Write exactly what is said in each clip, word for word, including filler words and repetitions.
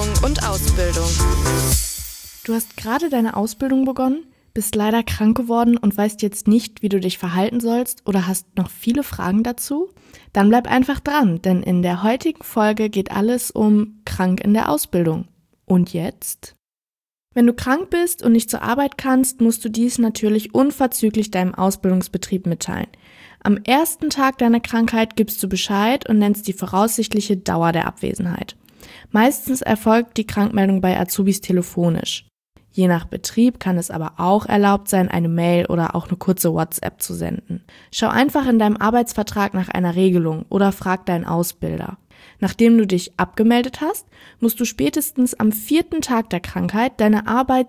Versicherung und Ausbildung. Du hast gerade deine Ausbildung begonnen, bist leider krank geworden und weißt jetzt nicht, wie du dich verhalten sollst oder hast noch viele Fragen dazu? Dann bleib einfach dran, denn in der heutigen Folge geht alles um krank in der Ausbildung. Und jetzt? Wenn du krank bist und nicht zur Arbeit kannst, musst du dies natürlich unverzüglich deinem Ausbildungsbetrieb mitteilen. Am ersten Tag deiner Krankheit gibst du Bescheid und nennst die voraussichtliche Dauer der Abwesenheit. Meistens erfolgt die Krankmeldung bei Azubis telefonisch. Je nach Betrieb kann es aber auch erlaubt sein, eine Mail oder auch eine kurze WhatsApp zu senden. Schau einfach in deinem Arbeitsvertrag nach einer Regelung oder frag deinen Ausbilder. Nachdem du dich abgemeldet hast, musst du spätestens am vierten Tag der Krankheit deine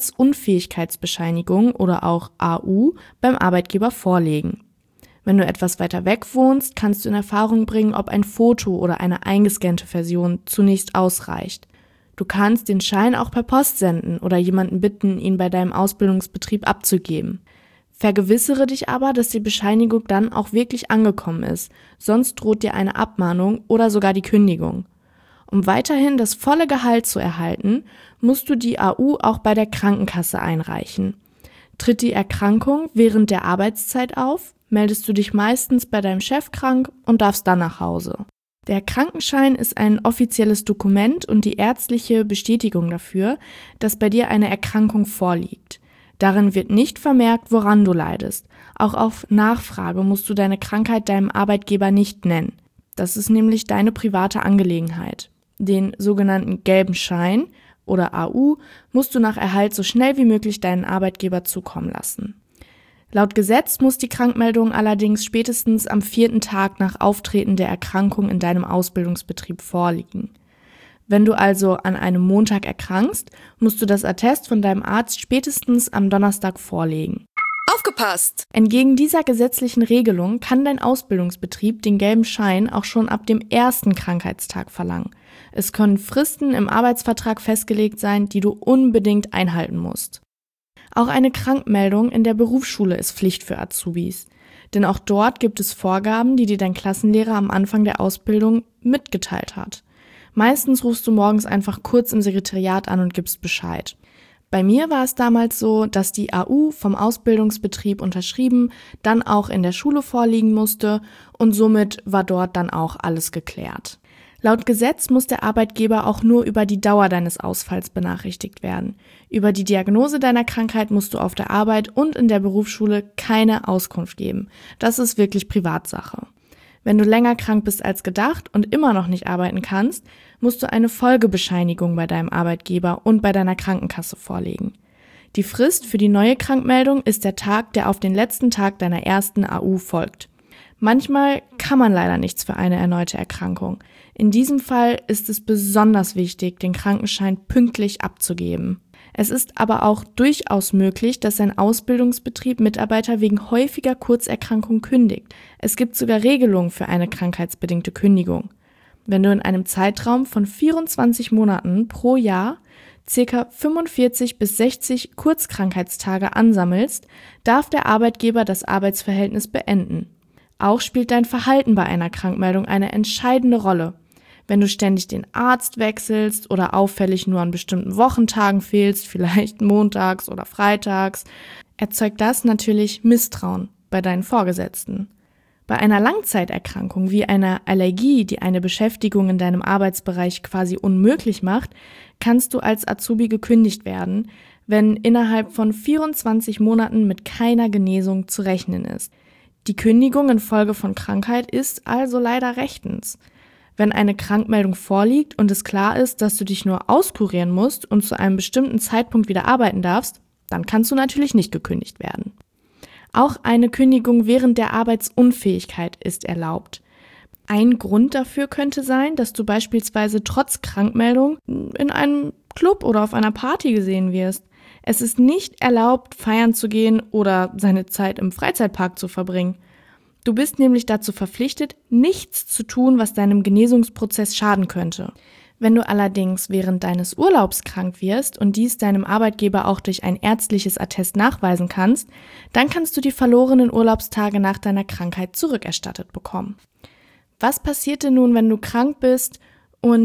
Arbeitsunfähigkeitsbescheinigung oder auch A U beim Arbeitgeber vorlegen. Wenn du etwas weiter weg wohnst, kannst du in Erfahrung bringen, ob ein Foto oder eine eingescannte Version zunächst ausreicht. Du kannst den Schein auch per Post senden oder jemanden bitten, ihn bei deinem Ausbildungsbetrieb abzugeben. Vergewissere dich aber, dass die Bescheinigung dann auch wirklich angekommen ist, sonst droht dir eine Abmahnung oder sogar die Kündigung. Um weiterhin das volle Gehalt zu erhalten, musst du die A U auch bei der Krankenkasse einreichen. Tritt die Erkrankung während der Arbeitszeit auf, meldest du dich meistens bei deinem Chef krank und darfst dann nach Hause. Der Krankenschein ist ein offizielles Dokument und die ärztliche Bestätigung dafür, dass bei dir eine Erkrankung vorliegt. Darin wird nicht vermerkt, woran du leidest. Auch auf Nachfrage musst du deine Krankheit deinem Arbeitgeber nicht nennen. Das ist nämlich deine private Angelegenheit. Den sogenannten gelben Schein oder A U musst du nach Erhalt so schnell wie möglich deinen Arbeitgeber zukommen lassen. Laut Gesetz muss die Krankmeldung allerdings spätestens am vierten Tag nach Auftreten der Erkrankung in deinem Ausbildungsbetrieb vorliegen. Wenn du also an einem Montag erkrankst, musst du das Attest von deinem Arzt spätestens am Donnerstag vorlegen. Aufgepasst! Entgegen dieser gesetzlichen Regelung kann dein Ausbildungsbetrieb den gelben Schein auch schon ab dem ersten Krankheitstag verlangen. Es können Fristen im Arbeitsvertrag festgelegt sein, die du unbedingt einhalten musst. Auch eine Krankmeldung in der Berufsschule ist Pflicht für Azubis. Denn auch dort gibt es Vorgaben, die dir dein Klassenlehrer am Anfang der Ausbildung mitgeteilt hat. Meistens rufst du morgens einfach kurz im Sekretariat an und gibst Bescheid. Bei mir war es damals so, dass die A U vom Ausbildungsbetrieb unterschrieben, dann auch in der Schule vorliegen musste und somit war dort dann auch alles geklärt. Laut Gesetz muss der Arbeitgeber auch nur über die Dauer deines Ausfalls benachrichtigt werden. Über die Diagnose deiner Krankheit musst du auf der Arbeit und in der Berufsschule keine Auskunft geben. Das ist wirklich Privatsache. Wenn du länger krank bist als gedacht und immer noch nicht arbeiten kannst, musst du eine Folgebescheinigung bei deinem Arbeitgeber und bei deiner Krankenkasse vorlegen. Die Frist für die neue Krankmeldung ist der Tag, der auf den letzten Tag deiner ersten A U folgt. Manchmal kann man leider nichts für eine erneute Erkrankung. In diesem Fall ist es besonders wichtig, den Krankenschein pünktlich abzugeben. Es ist aber auch durchaus möglich, dass ein Ausbildungsbetrieb Mitarbeiter wegen häufiger Kurzerkrankung kündigt. Es gibt sogar Regelungen für eine krankheitsbedingte Kündigung. Wenn du in einem Zeitraum von vierundzwanzig Monaten pro Jahr ca. fünfundvierzig bis sechzig Kurzkrankheitstage ansammelst, darf der Arbeitgeber das Arbeitsverhältnis beenden. Auch spielt dein Verhalten bei einer Krankmeldung eine entscheidende Rolle. Wenn du ständig den Arzt wechselst oder auffällig nur an bestimmten Wochentagen fehlst, vielleicht montags oder freitags, erzeugt das natürlich Misstrauen bei deinen Vorgesetzten. Bei einer Langzeiterkrankung wie einer Allergie, die eine Beschäftigung in deinem Arbeitsbereich quasi unmöglich macht, kannst du als Azubi gekündigt werden, wenn innerhalb von vierundzwanzig Monaten mit keiner Genesung zu rechnen ist. Die Kündigung infolge von Krankheit ist also leider rechtens. Wenn eine Krankmeldung vorliegt und es klar ist, dass du dich nur auskurieren musst und zu einem bestimmten Zeitpunkt wieder arbeiten darfst, dann kannst du natürlich nicht gekündigt werden. Auch eine Kündigung während der Arbeitsunfähigkeit ist erlaubt. Ein Grund dafür könnte sein, dass du beispielsweise trotz Krankmeldung in einem Club oder auf einer Party gesehen wirst. Es ist nicht erlaubt, feiern zu gehen oder seine Zeit im Freizeitpark zu verbringen. Du bist nämlich dazu verpflichtet, nichts zu tun, was deinem Genesungsprozess schaden könnte. Wenn du allerdings während deines Urlaubs krank wirst und dies deinem Arbeitgeber auch durch ein ärztliches Attest nachweisen kannst, dann kannst du die verlorenen Urlaubstage nach deiner Krankheit zurückerstattet bekommen. Was passiert denn nun, wenn du krank bist und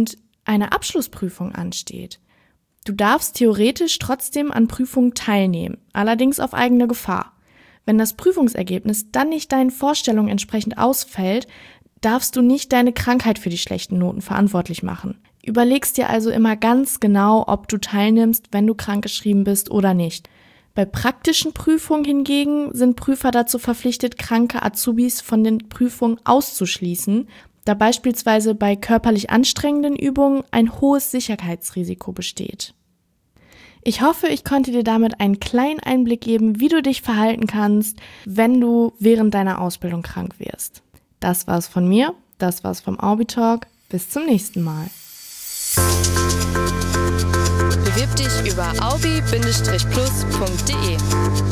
eine Abschlussprüfung ansteht. Du darfst theoretisch trotzdem an Prüfungen teilnehmen, allerdings auf eigene Gefahr. Wenn das Prüfungsergebnis dann nicht deinen Vorstellungen entsprechend ausfällt, darfst du nicht deine Krankheit für die schlechten Noten verantwortlich machen. Überlegst dir also immer ganz genau, ob du teilnimmst, wenn du krankgeschrieben bist oder nicht. Bei praktischen Prüfungen hingegen sind Prüfer dazu verpflichtet, kranke Azubis von den Prüfungen auszuschließen, da beispielsweise bei körperlich anstrengenden Übungen ein hohes Sicherheitsrisiko besteht. Ich hoffe, ich konnte dir damit einen kleinen Einblick geben, wie du dich verhalten kannst, wenn du während deiner Ausbildung krank wirst. Das war's von mir, das war's vom Aubitalk. Bis zum nächsten Mal. Bewirb dich über aubi Bindestrich plus Punkt de.